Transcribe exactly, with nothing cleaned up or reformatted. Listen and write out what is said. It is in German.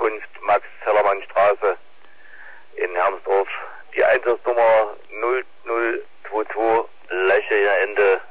Unterkunft Max-Zellermann-Straße in Hermsdorf. Die Einsatznummer null null zwei zwei, Läche Ende